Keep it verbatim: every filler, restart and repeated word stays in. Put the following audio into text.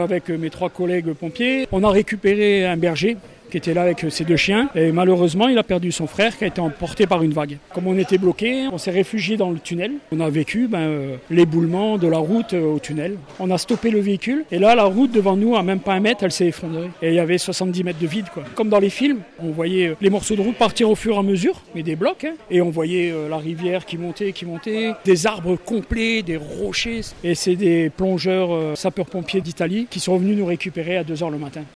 Avec mes trois collègues pompiers, on a récupéré un berger qui était là avec ses deux chiens. Et malheureusement, il a perdu son frère qui a été emporté par une vague. Comme on était bloqué, on s'est réfugié dans le tunnel. On a vécu ben, euh, l'éboulement de la route euh, au tunnel. On a stoppé le véhicule et là, la route devant nous, à même pas un mètre, elle s'est effondrée. Et il y avait soixante-dix mètres de vide, quoi. Comme dans les films, on voyait euh, les morceaux de route partir au fur et à mesure, mais des blocs. Hein, et on voyait euh, la rivière qui montait, qui montait, des arbres complets, des rochers. Et c'est des plongeurs euh, sapeurs-pompiers d'Italie qui sont venus nous récupérer à deux heures le matin.